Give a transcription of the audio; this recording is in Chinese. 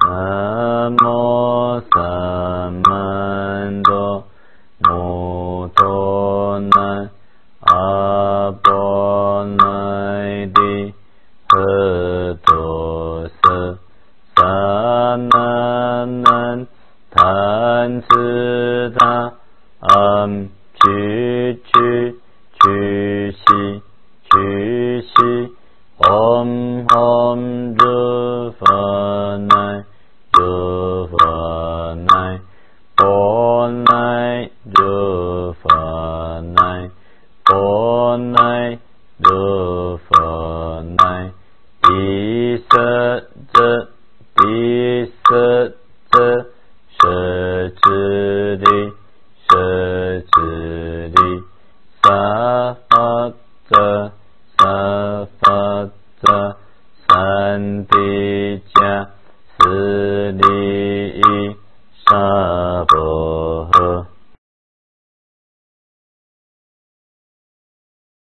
南无萨曼多摩多南阿波那帝诃多瑟萨那南檀次他唵去去去西去西唵唵热佛乃热佛乃波乃热佛乃波乃热佛乃毗舍遮毗舍遮舍智利舍智利萨法遮萨法遮三地迦四利萨婆